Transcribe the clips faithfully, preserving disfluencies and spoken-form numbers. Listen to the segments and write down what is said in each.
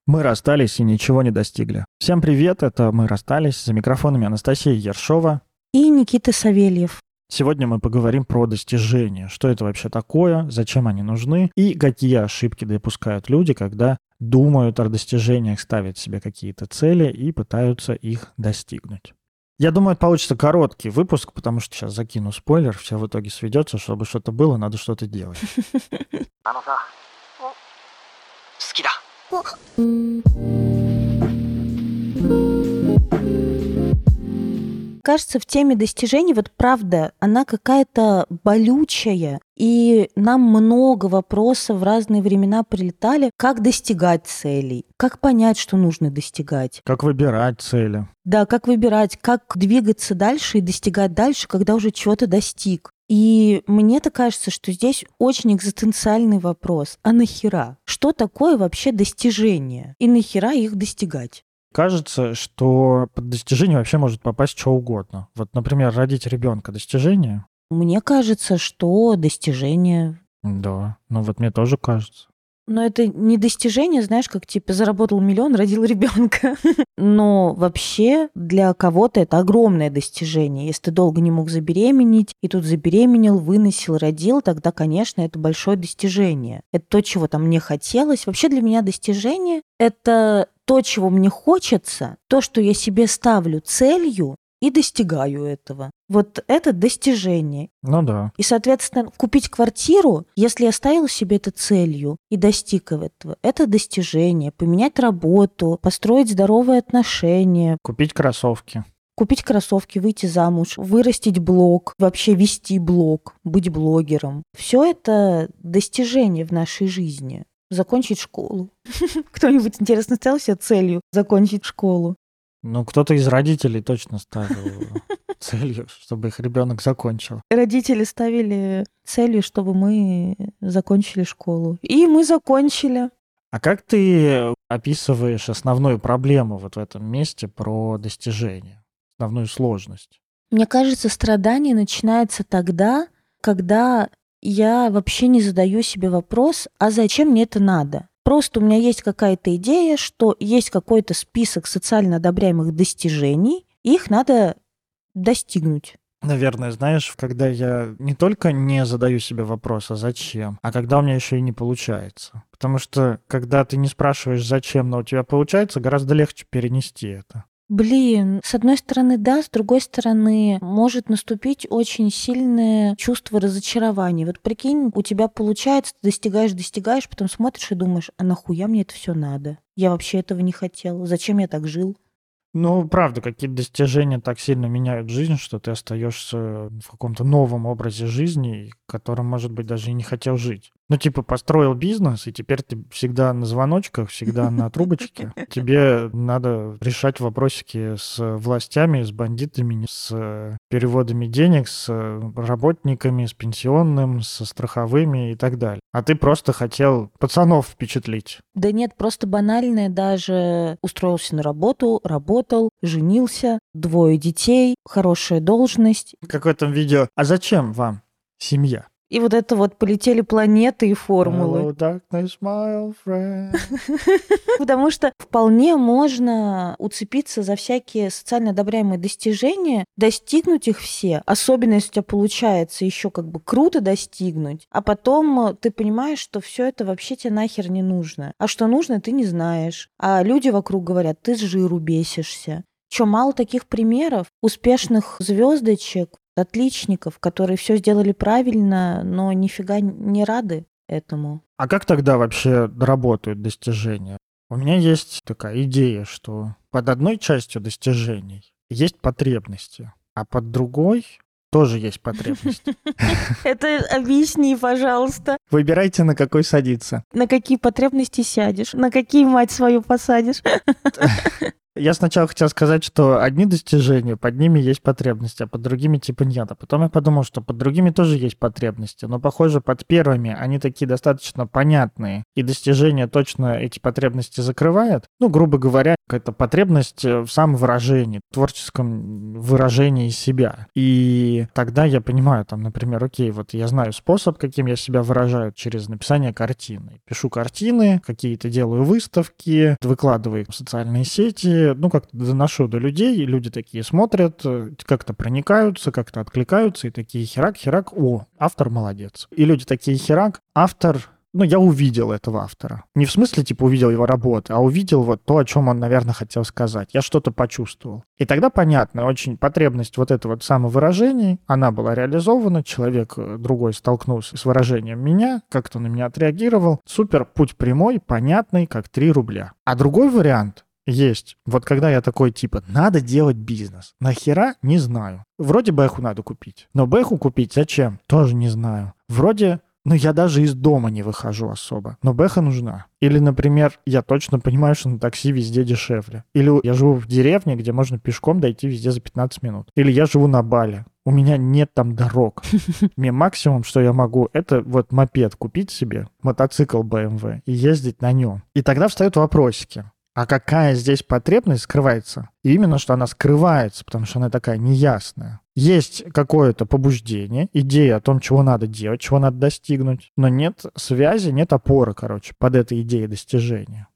Мы расстались и ничего не достигли. Всем привет, это «Мы расстались», за микрофонами Анастасия Ершова и Никита Савельев. Сегодня мы поговорим про достижения. Что это вообще такое, зачем они нужны и какие ошибки допускают люди, когда думают о достижениях, ставят себе какие-то цели и пытаются их достигнуть. Я думаю, это получится короткий выпуск, потому что сейчас закину спойлер, все в итоге сведется, чтобы что-то было, надо что-то делать. Кажется, в теме достижений, вот правда, она какая-то болючая, и нам много вопросов в разные времена прилетали, как достигать целей, как понять, что нужно достигать. Как выбирать цели. Да, как выбирать, как двигаться дальше и достигать дальше, когда уже чего-то достиг. И мне-то кажется, что здесь очень экзистенциальный вопрос. А нахера? Что такое вообще достижение? И нахера их достигать? Кажется, что под достижение вообще может попасть что угодно. Вот, например, родить ребенка — достижение? Мне кажется, что достижение. Да, ну вот мне тоже кажется. Но это не достижение, знаешь, как типа заработал миллион, родил ребенка. Но вообще для кого-то это огромное достижение. Если ты долго не мог забеременеть, и тут забеременел, выносил, родил, тогда, конечно, это большое достижение. Это то, чего там мне хотелось. Вообще для меня достижение — это то, чего мне хочется, то, что я себе ставлю целью и достигаю этого. Вот это достижение. Ну да. И, соответственно, купить квартиру, если я ставил себе это целью и достиг этого, это достижение. Поменять работу, построить здоровые отношения. Купить кроссовки. Купить кроссовки, выйти замуж, вырастить блог, вообще вести блог, быть блогером. Все это достижение в нашей жизни. Закончить школу. Кто-нибудь, интересно, ставил себе целью закончить школу? Ну, кто-то из родителей точно ставил целью, чтобы их ребенок закончил. Родители ставили целью, чтобы мы закончили школу. И мы закончили. А как ты описываешь основную проблему вот в этом месте про достижение, основную сложность? Мне кажется, страдание начинается тогда, когда я вообще не задаю себе вопрос, а зачем мне это надо? Просто у меня есть какая-то идея, что есть какой-то список социально одобряемых достижений, и их надо достигнуть. Наверное, знаешь, когда я не только не задаю себе вопрос, а зачем, а когда у меня еще и не получается. Потому что, когда ты не спрашиваешь, зачем, но у тебя получается, гораздо легче перенести это. Блин, с одной стороны, да, с другой стороны, может наступить очень сильное чувство разочарования. Вот прикинь, у тебя получается, ты достигаешь, достигаешь, потом смотришь и думаешь, а нахуя мне это все надо? Я вообще этого не хотел. Зачем я так жил? Ну, правда, какие-то достижения так сильно меняют жизнь, что ты остаешься в каком-то новом образе жизни, которым, может быть, даже и не хотел жить. Ну, типа, построил бизнес, и теперь ты всегда на звоночках, всегда на трубочке. Тебе надо решать вопросики с властями, с бандитами, с переводами денег, с работниками, с пенсионным, со страховыми и так далее. А ты просто хотел пацанов впечатлить. Да нет, просто банальное даже устроился на работу, работал, женился, двое детей, хорошая должность. Как в этом видео. А зачем вам семья? И вот это вот полетели планеты и формулы. Hello, darkness, my old friend. Потому что вполне можно уцепиться за всякие социально одобряемые достижения, достигнуть их все, особенно если у тебя получается еще как бы круто достигнуть, а потом ты понимаешь, что все это вообще тебе нахер не нужно. А что нужно, ты не знаешь. А люди вокруг говорят, ты с жиру бесишься. Че, мало таких примеров успешных звездочек, отличников, которые все сделали правильно, но нифига не рады этому. А как тогда вообще работают достижения? У меня есть такая идея, что под одной частью достижений есть потребности, а под другой тоже есть потребности. Это объясни, пожалуйста. Выбирайте, на какой садиться. На какие потребности сядешь, на какие мать свою посадишь. Я сначала хотел сказать, что одни достижения, под ними есть потребности, а под другими типа нет. А потом я подумал, что под другими тоже есть потребности. Но, похоже, под первыми они такие достаточно понятные. И достижение точно эти потребности закрывает. Ну, грубо говоря, это потребность в самовыражении, в творческом выражении себя. И тогда я понимаю, там, например, окей, вот я знаю способ, каким я себя выражаю, через написание картины. Пишу картины, какие-то делаю выставки, выкладываю их в социальные сети, ну, как-то доношу до людей, и люди такие смотрят, как-то проникаются, как-то откликаются, и такие херак-херак, о, автор молодец. И люди такие херак, автор... Ну, я увидел этого автора. Не в смысле, типа, увидел его работы, а увидел вот то, о чем он, наверное, хотел сказать. Я что-то почувствовал. И тогда понятно, очень потребность вот этого вот самовыражения, она была реализована, человек другой столкнулся с выражением меня, как-то на меня отреагировал. Супер, путь прямой, понятный, как три рубля. А другой вариант есть. Вот когда я такой, типа, надо делать бизнес. Нахера? Не знаю. Вроде бэху надо купить. Но бэху купить зачем? Тоже не знаю. Вроде... Ну, я даже из дома не выхожу особо. Но бэха нужна. Или, например, я точно понимаю, что на такси везде дешевле. Или я живу в деревне, где можно пешком дойти везде за пятнадцать минут. Или я живу на Бали. У меня нет там дорог. Мне максимум, что я могу, это вот мопед купить себе, мотоцикл бэ эм вэ и ездить на нем. И тогда встают вопросики. А какая здесь потребность скрывается? И именно, что она скрывается, потому что она такая неясная. Есть какое-то побуждение, идея о том, чего надо делать, чего надо достигнуть, но нет связи, нет опоры, короче, под этой идеей достижения.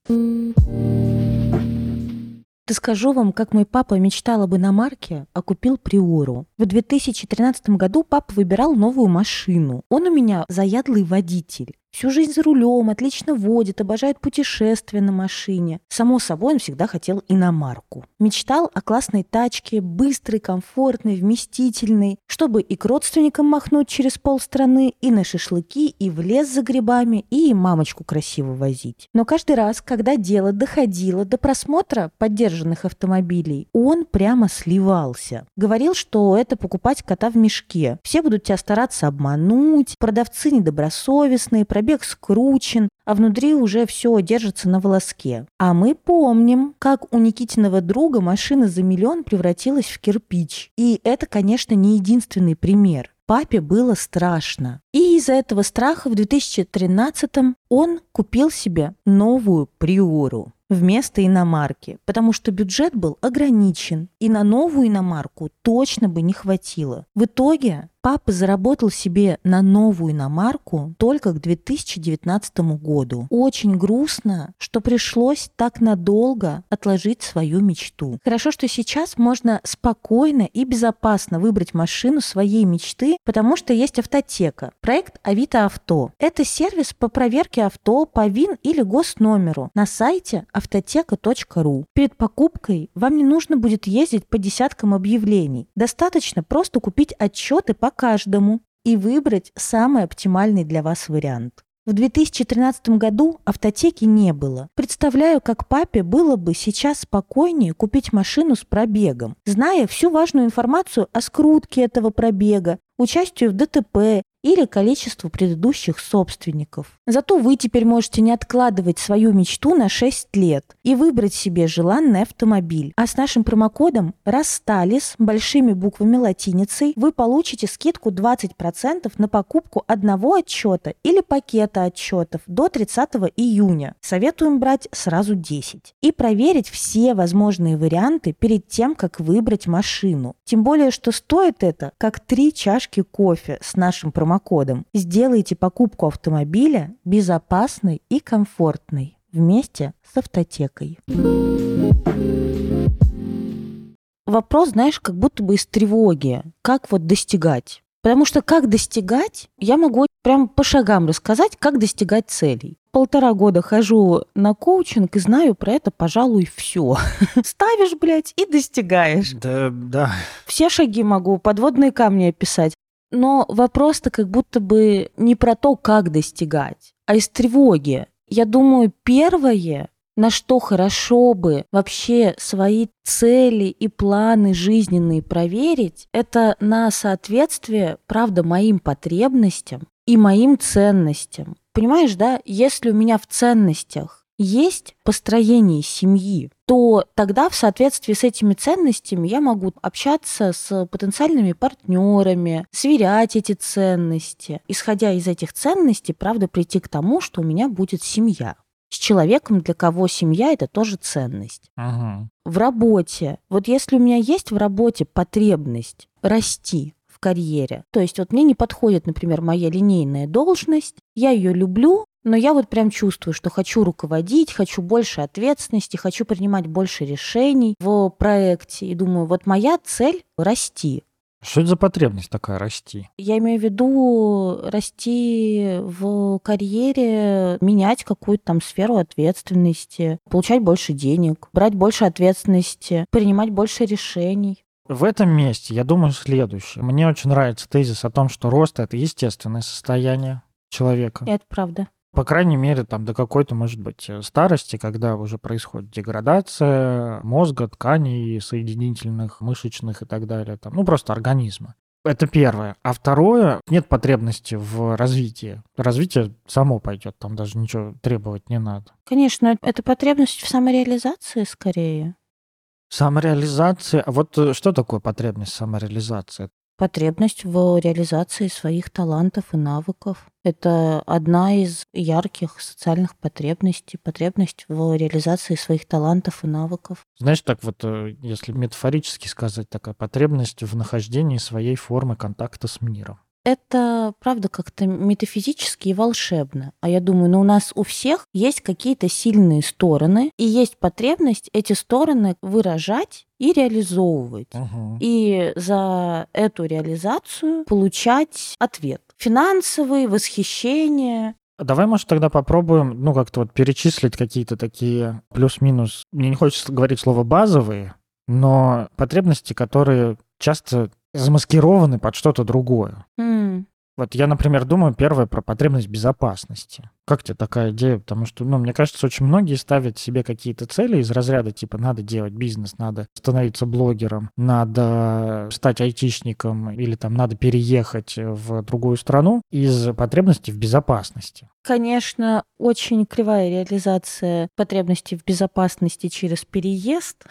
Расскажу вам, как мой папа мечтал об иномарке, а купил Приору. В две тысячи тринадцатом году папа выбирал новую машину. Он у меня заядлый водитель. Всю жизнь за рулем, отлично водит, обожает путешествия на машине. Само собой, он всегда хотел иномарку. Мечтал о классной тачке, быстрой, комфортной, вместительной, чтобы и к родственникам махнуть через полстраны, и на шашлыки, и в лес за грибами, и мамочку красиво возить. Но каждый раз, когда дело доходило до просмотра подержанных автомобилей, он прямо сливался. Говорил, что это покупать кота в мешке. Все будут тебя стараться обмануть, продавцы недобросовестные, пробег скручен, а внутри уже все держится на волоске. А мы помним, как у Никитиного друга машина за миллион превратилась в кирпич. И это, конечно, не единственный пример. Папе было страшно. И из-за этого страха в две тысячи тринадцатом он купил себе новую Приору вместо иномарки, потому что бюджет был ограничен, и на новую иномарку точно бы не хватило. В итоге папа заработал себе на новую иномарку только к две тысячи девятнадцатому году. Очень грустно, что пришлось так надолго отложить свою мечту. Хорошо, что сейчас можно спокойно и безопасно выбрать машину своей мечты, потому что есть автотека. Проект Авито Авто. Это сервис по проверке авто по ВИН или госномеру на сайте автотека точка ру. Перед покупкой вам не нужно будет ездить по десяткам объявлений. Достаточно просто купить отчеты по каждому и выбрать самый оптимальный для вас вариант. В две тысячи тринадцатом году автотеки не было. Представляю, как папе было бы сейчас спокойнее купить машину с пробегом, зная всю важную информацию о скрутке этого пробега, участию в ДТП или количеству предыдущих собственников. Зато вы теперь можете не откладывать свою мечту на шесть лет и выбрать себе желанный автомобиль. А с нашим промокодом «Расстались» большими буквами латиницей вы получите скидку двадцать процентов на покупку одного отчета или пакета отчетов до тридцатого июня. Советуем брать сразу десять. И проверить все возможные варианты перед тем, как выбрать машину. Тем более, что стоит это как три чашки кофе с нашим промокодом. Сделайте покупку автомобиля безопасной и комфортной вместе с автотекой. Вопрос, знаешь, как будто бы из тревоги. Как вот достигать? Потому что как достигать, я могу прям по шагам рассказать, как достигать целей. Полтора года хожу на коучинг и знаю про это, пожалуй, все. Ставишь, блядь, и достигаешь. Да, да. Все шаги могу, подводные камни описать. Но вопрос-то как будто бы не про то, как достигать, а из тревоги. Я думаю, первое, на что хорошо бы вообще свои цели и планы жизненные проверить, это на соответствие, правда, моим потребностям и моим ценностям. Понимаешь, да, если у меня в ценностях есть построение семьи, то тогда в соответствии с этими ценностями я могу общаться с потенциальными партнерами, сверять эти ценности. Исходя из этих ценностей, правда, прийти к тому, что у меня будет семья. С человеком, для кого семья – это тоже ценность. Ага. В работе. Вот если у меня есть в работе потребность расти в карьере, то есть вот мне не подходит, например, моя линейная должность, я ее люблю, но я вот прям чувствую, что хочу руководить, хочу больше ответственности, хочу принимать больше решений в проекте. И думаю, вот моя цель – расти. Что это за потребность такая расти? Я имею в виду расти в карьере, менять какую-то там сферу ответственности, получать больше денег, брать больше ответственности, принимать больше решений. В этом месте я думаю следующее. Мне очень нравится тезис о том, что рост – это естественное состояние человека. И это правда. По крайней мере, там до какой-то, может быть, старости, когда уже происходит деградация мозга, тканей, соединительных, мышечных и так далее. Там, ну, просто организма. Это первое. А второе, нет потребности в развитии. Развитие само пойдет, там даже ничего требовать не надо. Конечно, это потребность в самореализации скорее. Самореализация. А вот что такое потребность в самореализации? Потребность в реализации своих талантов и навыков. Это одна из ярких социальных потребностей. Потребность в реализации своих талантов и навыков. Знаешь, так вот, если метафорически сказать, такая потребность в нахождении своей формы контакта с миром. Это, правда, как-то метафизически и волшебно. А я думаю, ну у нас у всех есть какие-то сильные стороны, и есть потребность эти стороны выражать и реализовывать. Угу. И за эту реализацию получать ответ. Финансовый, восхищение. Давай, может, тогда попробуем, ну, как-то вот перечислить какие-то такие плюс-минус, мне не хочется говорить слово «базовые», но потребности, которые часто замаскированы под что-то другое. Mm. Вот я, например, думаю первое про потребность безопасности. Как тебе такая идея? Потому что, ну, мне кажется, очень многие ставят себе какие-то цели из разряда, типа, надо делать бизнес, надо становиться блогером, надо стать айтишником или там надо переехать в другую страну из потребности в безопасности. Конечно, очень кривая реализация потребностей в безопасности через переезд.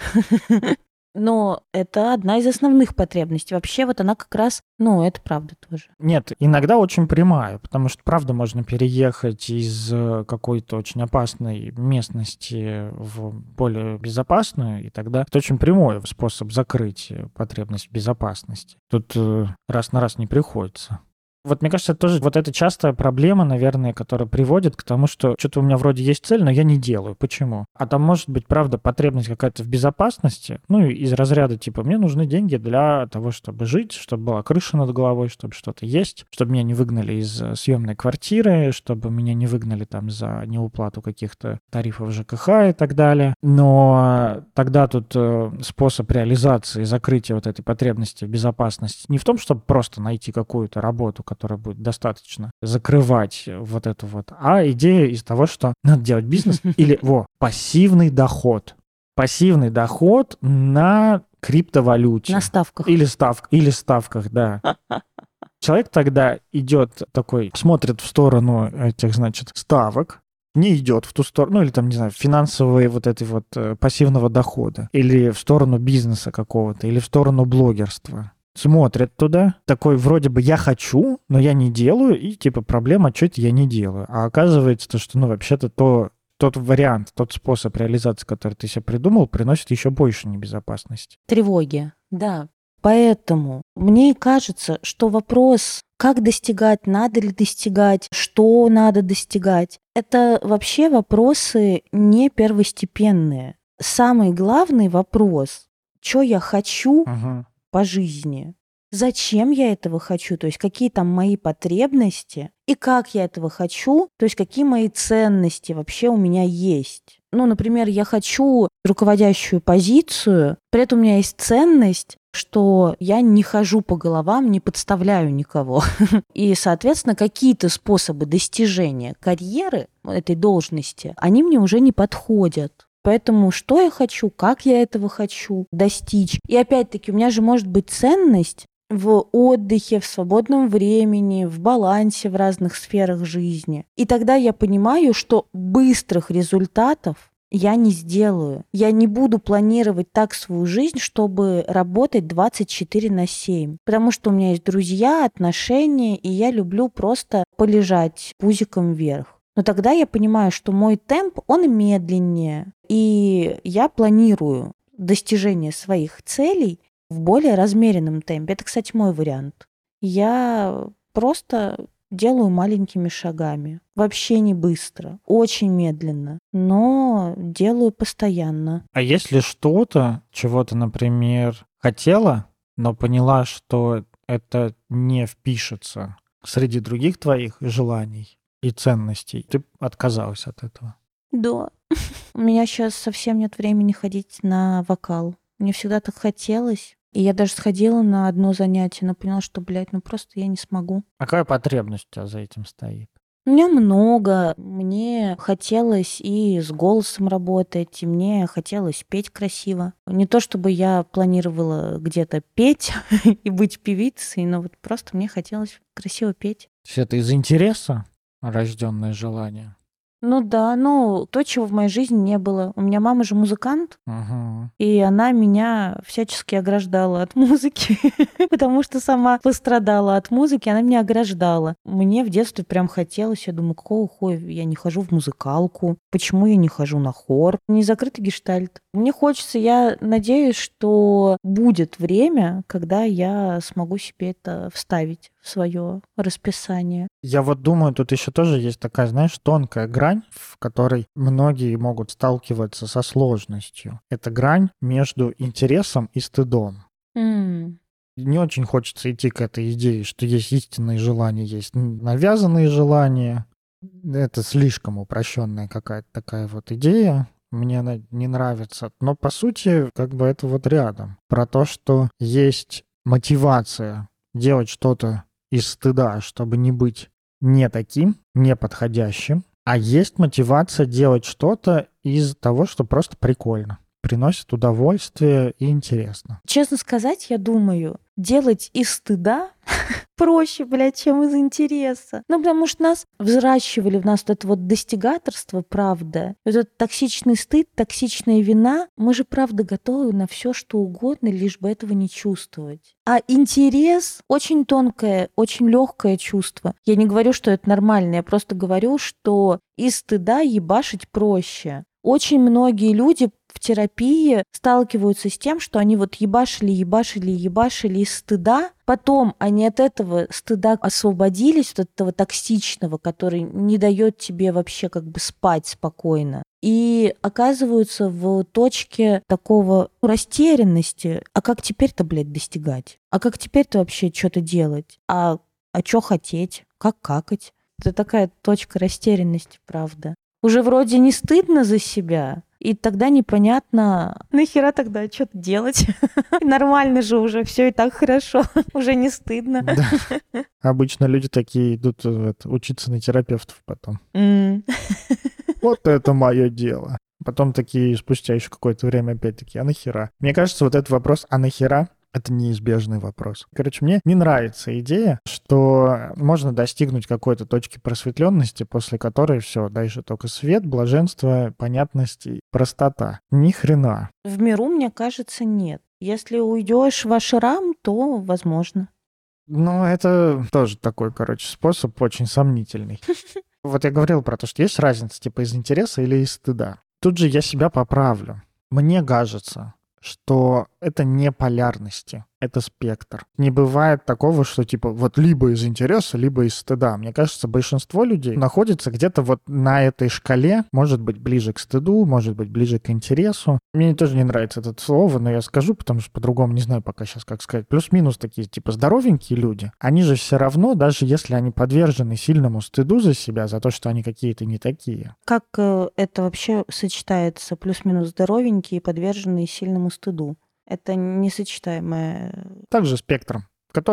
Но это одна из основных потребностей. Вообще вот она как раз, ну, это правда тоже. Нет, иногда очень прямая, потому что, правда, можно переехать из какой-то очень опасной местности в более безопасную, и тогда это очень прямой способ закрыть потребность в безопасности. Тут раз на раз не приходится. Вот мне кажется, это тоже вот эта частая проблема, наверное, которая приводит к тому, что что-то у меня вроде есть цель, но я не делаю. Почему? А там может быть, правда, потребность какая-то в безопасности, ну, из разряда типа мне нужны деньги для того, чтобы жить, чтобы была крыша над головой, чтобы что-то есть, чтобы меня не выгнали из съемной квартиры, чтобы меня не выгнали там за неуплату каких-то тарифов ЖКХ и так далее. Но тогда тут способ реализации, закрытия вот этой потребности в безопасности не в том, чтобы просто найти какую-то работу, которая будет достаточно закрывать вот эту вот, а идея из того, что надо делать бизнес или, во, пассивный доход. Пассивный доход на криптовалюте. На ставках. Или, став, или ставках, да. Человек тогда идет такой, смотрит в сторону этих, значит, ставок, не идет в ту сторону, ну или там, не знаю, финансовые вот этой вот пассивного дохода, или в сторону бизнеса какого-то, или в сторону блогерства. Смотрят туда, такой вроде бы я хочу, но я не делаю, и типа проблема, что это я не делаю. А оказывается, то, что ну вообще-то то, тот вариант, тот способ реализации, который ты себе придумал, приносит еще больше небезопасности. Тревоги, да. Поэтому мне кажется, что вопрос, как достигать, надо ли достигать, что надо достигать, это вообще вопросы не первостепенные. Самый главный вопрос, что я хочу, Угу. по жизни. Зачем я этого хочу? То есть какие там мои потребности и как я этого хочу? То есть какие мои ценности вообще у меня есть? Ну, например, я хочу руководящую позицию, при этом у меня есть ценность, что я не хожу по головам, не подставляю никого. И, соответственно, какие-то способы достижения карьеры этой должности, они мне уже не подходят. Поэтому что я хочу, как я этого хочу достичь. И опять-таки у меня же может быть ценность в отдыхе, в свободном времени, в балансе в разных сферах жизни. И тогда я понимаю, что быстрых результатов я не сделаю. Я не буду планировать так свою жизнь, чтобы работать двадцать четыре на семь. Потому что у меня есть друзья, отношения, и я люблю просто полежать пузиком вверх. Но тогда я понимаю, что мой темп, он медленнее. И я планирую достижение своих целей в более размеренном темпе. Это, кстати, мой вариант. Я просто делаю маленькими шагами. Вообще не быстро, очень медленно, но делаю постоянно. А есть ли что-то, чего ты, например, хотела, но поняла, что это не впишется среди других твоих желаний и ценностей? Ты отказалась от этого? Да. У меня сейчас совсем нет времени ходить на вокал. Мне всегда так хотелось. И я даже сходила на одно занятие, но поняла, что, блядь, ну просто я не смогу. А какая потребность у тебя за этим стоит? У меня много. Мне хотелось и с голосом работать, и мне хотелось петь красиво. Не то чтобы я планировала где-то петь и быть певицей, но вот просто мне хотелось красиво петь. То есть это из интереса рожденное желание? Ну да, ну то, чего в моей жизни не было. У меня мама же музыкант, Угу. и она меня всячески ограждала от музыки, потому что сама пострадала от музыки, она меня ограждала. Мне в детстве прям хотелось, я думаю, какого хуя я не хожу в музыкалку, почему я не хожу на хор, не закрытый гештальт. Мне хочется, я надеюсь, что будет время, когда я смогу себе это вставить в свое расписание. Я вот думаю, тут еще тоже есть такая, знаешь, тонкая грань, в которой многие могут сталкиваться со сложностью. Это грань между интересом и стыдом. М. Не очень хочется идти к этой идее, что есть истинные желания, есть навязанные желания. Это слишком упрощенная какая-то такая вот идея. Мне она не нравится. Но по сути, как бы это вот рядом. Про то, что есть мотивация делать что-то из стыда, чтобы не быть не таким, не подходящим. А есть мотивация делать что-то из того, что просто прикольно, приносит удовольствие и интересно. Честно сказать, я думаю, делать из стыда проще, блядь, чем из интереса. Ну, потому что нас взращивали в нас вот это вот достигаторство, правда. Вот этот токсичный стыд, токсичная вина. Мы же, правда, готовы на все, что угодно, лишь бы этого не чувствовать. А интерес очень тонкое, очень легкое чувство. Я не говорю, что это нормально, я просто говорю, что из стыда ебашить проще. Очень многие люди в терапии сталкиваются с тем, что они вот ебашили, ебашили, ебашили из стыда, потом они от этого стыда освободились, от этого токсичного, который не дает тебе вообще как бы спать спокойно, и оказываются в точке такого растерянности. А как теперь-то, блядь, достигать? А как теперь-то вообще что-то делать? А, а что хотеть? Как какать? Это такая точка растерянности, правда. Уже вроде не стыдно за себя, и тогда непонятно, нахера тогда что-то делать? Нормально же уже, все и так хорошо, уже не стыдно. Да. Обычно люди такие идут это, учиться на терапевтов потом. М. Вот это мое дело. Потом такие, спустя еще какое-то время опять такие, а нахера? Мне кажется, вот этот вопрос «а нахера?» — это неизбежный вопрос. Короче, мне не нравится идея, что можно достигнуть какой-то точки просветленности, после которой все, дальше только свет, блаженство, понятность и простота. Ни хрена. В миру, мне кажется, нет. Если уйдешь в ашрам, то возможно. Ну, это тоже такой, короче, способ очень сомнительный. Вот я говорил про то, что есть разница типа из интереса или из стыда. Тут же я себя поправлю. Мне кажется, что это не полярности, это спектр. Не бывает такого, что типа вот либо из интереса, либо из стыда. Мне кажется, большинство людей находится где-то вот на этой шкале, может быть ближе к стыду, может быть ближе к интересу. Мне тоже не нравится это слово, но я скажу, потому что по-другому не знаю пока сейчас, как сказать. Плюс-минус такие типа здоровенькие люди, они же все равно, даже если они подвержены сильному стыду за себя, за то, что они какие-то не такие. Как э, это вообще сочетается, плюс-минус здоровенькие и подверженные сильному стыду? Это несочетаемое. Также спектром, который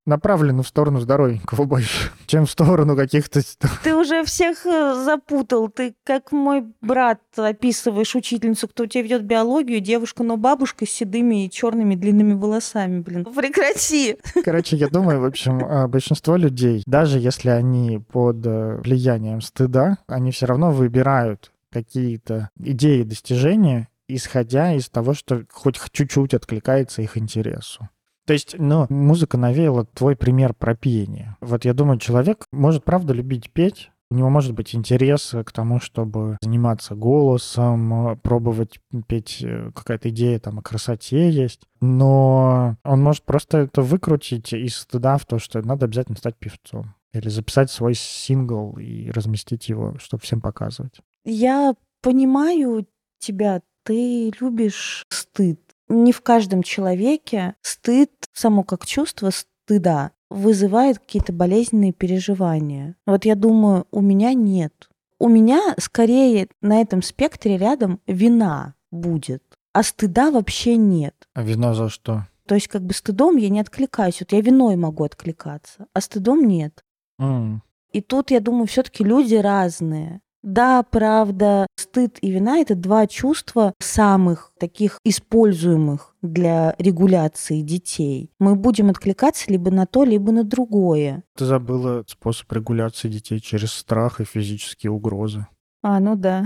направлены в сторону здоровенького больше, чем в сторону каких-то... Ты уже всех э, запутал. Ты как мой брат описываешь учительницу, кто у тебя ведет биологию, девушка, но бабушка с седыми и черными длинными волосами, блин. Прекрати! Короче, я думаю, в общем, а, большинство людей, даже если они под э, влиянием стыда, они все равно выбирают какие-то идеи достижения, исходя из того, что хоть чуть-чуть откликается их интересу. То есть, ну, музыка навеяла твой пример про пение. Вот я думаю, человек может, правда, любить петь, у него может быть интерес к тому, чтобы заниматься голосом, пробовать петь, какая-то идея там о красоте есть, но он может просто это выкрутить из стыда в то, что надо обязательно стать певцом. Или записать свой сингл и разместить его, чтобы всем показывать. Я понимаю тебя, ты любишь стыд. Не в каждом человеке стыд, само как чувство стыда, вызывает какие-то болезненные переживания. Вот я думаю, у меня нет. У меня скорее на этом спектре рядом вина будет, а стыда вообще нет. А вина за что? То есть как бы стыдом я не откликаюсь. Вот я виной могу откликаться, а стыдом нет. Mm. И тут, я думаю, все-таки люди разные. Да, правда, стыд и вина — это два чувства самых таких используемых для регуляции детей. Мы будем откликаться либо на то, либо на другое. Ты забыла способ регуляции детей через страх и физические угрозы. А, ну да.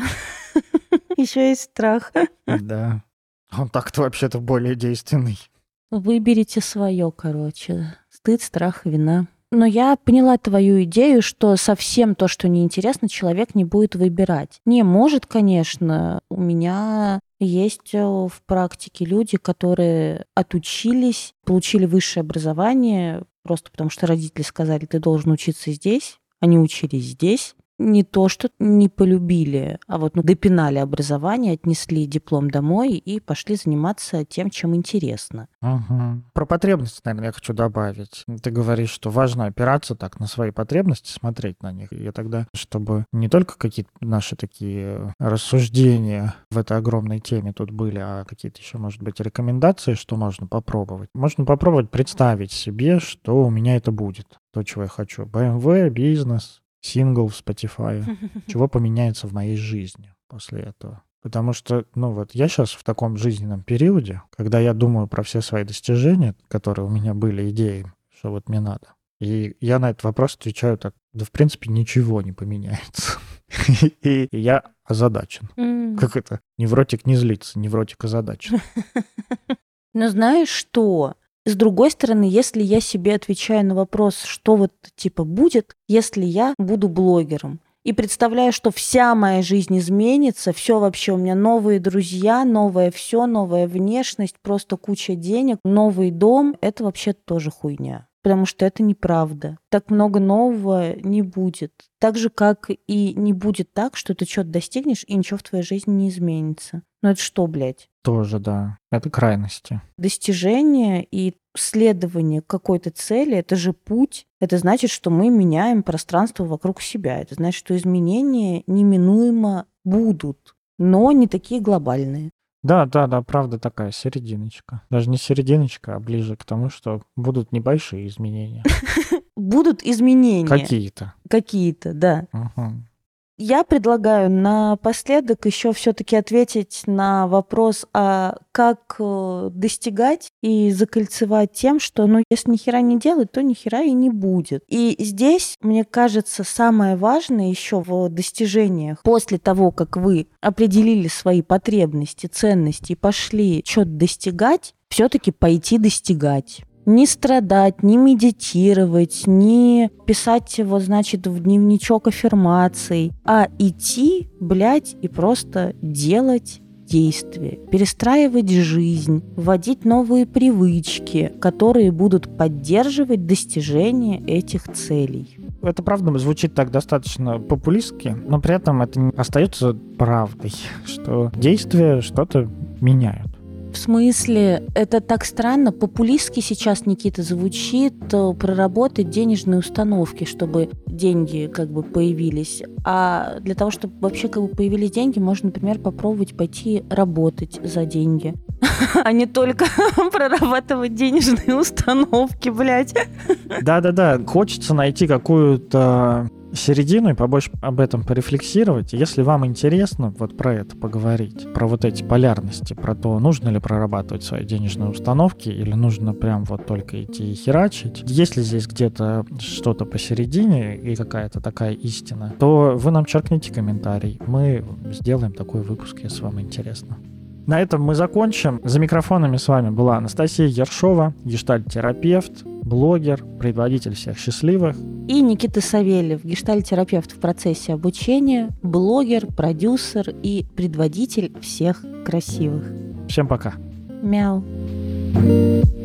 Еще есть страх. Да. Он так-то вообще-то более действенный. Выберите свое, короче. Стыд, страх, вина. Но я поняла твою идею, что совсем то, что неинтересно, человек не будет выбирать. Не, может, конечно, у меня есть в практике люди, которые отучились, получили высшее образование, просто потому что родители сказали, ты должен учиться здесь, они учились здесь. Не то, что не полюбили, а вот ну, допинали образование, отнесли диплом домой и пошли заниматься тем, чем интересно. Угу. Про потребности, наверное, я хочу добавить. Ты говоришь, что важно опираться так на свои потребности, смотреть на них. И тогда, чтобы не только какие-то наши такие рассуждения в этой огромной теме тут были, а какие-то еще, может быть, рекомендации, что можно попробовать. Можно попробовать представить себе, что у меня это будет. То, чего я хочу. бэ эм вэ, бизнес, сингл в Spotify. Чего поменяется в моей жизни после этого? Потому что, ну вот, я сейчас в таком жизненном периоде, когда я думаю про все свои достижения, которые у меня были, идеи, что вот мне надо. И я на этот вопрос отвечаю так, да в принципе ничего не поменяется. И я озадачен. Как это? Невротик не злится, невротик озадачен. Но знаешь что? С другой стороны, если я себе отвечаю на вопрос, что вот типа будет, если я буду блогером, и представляю, что вся моя жизнь изменится, все вообще, у меня новые друзья, новое все, новая внешность, просто куча денег, новый дом, это вообще тоже хуйня. Потому что это неправда. Так много нового не будет. Так же, как и не будет так, что ты что-то достигнешь, и ничего в твоей жизни не изменится. Ну это что, блядь? Тоже, да. Это крайности. Достижение и следование какой-то цели — это же путь. Это значит, что мы меняем пространство вокруг себя. Это значит, что изменения неминуемо будут, но не такие глобальные. Да, да, да, правда такая серединочка. Даже не серединочка, а ближе к тому, что будут небольшие изменения. Будут изменения. Какие-то. Какие-то, да. Угу. Я предлагаю напоследок еще все-таки ответить на вопрос, а как достигать и закольцевать тем, что, ну, если ни хера не делать, то ни хера и не будет. И здесь, мне кажется, самое важное еще в достижениях, после того, как вы определили свои потребности, ценности и пошли что-то достигать, все-таки пойти достигать. Не страдать, не медитировать, не писать его, значит, в дневничок аффирмаций, а идти, блядь, и просто делать действия, перестраивать жизнь, вводить новые привычки, которые будут поддерживать достижение этих целей. Это правда звучит так достаточно популистски, но при этом это не остается правдой, что действия что-то меняют. В смысле, это так странно, популистски сейчас, Никита, звучит проработать денежные установки, чтобы деньги как бы появились. А для того, чтобы вообще как бы появились деньги, можно, например, попробовать пойти работать за деньги. а не только прорабатывать денежные установки, блядь. Да-да-да, хочется найти какую-то середину и побольше об этом порефлексировать. Если вам интересно вот про это поговорить, про вот эти полярности, про то, нужно ли прорабатывать свои денежные установки или нужно прям вот только идти и херачить, если здесь где-то что-то посередине и какая-то такая истина, то вы нам черкните комментарий. Мы сделаем такой выпуск, если вам интересно. На этом мы закончим. За микрофонами с вами была Анастасия Ершова, гештальт-терапевт, блогер, предводитель всех счастливых. И Никита Савельев, гештальт-терапевт в процессе обучения, блогер, продюсер и предводитель всех красивых. Всем пока. Мяу.